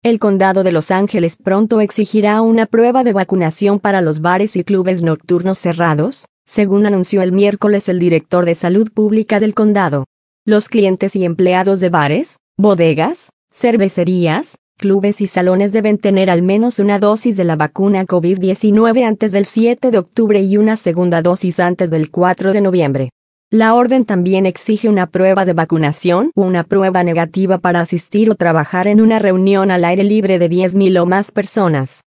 El condado de Los Ángeles pronto exigirá una prueba de vacunación para los bares y clubes nocturnos cerrados, según anunció el miércoles el director de salud pública del condado. Los clientes y empleados de bares, bodegas, cervecerías, clubes y salones deben tener al menos una dosis de la vacuna COVID-19 antes del 7 de octubre y una segunda dosis antes del 4 de noviembre. La orden también exige una prueba de vacunación o una prueba negativa para asistir o trabajar en una reunión al aire libre de 10,000 o más personas.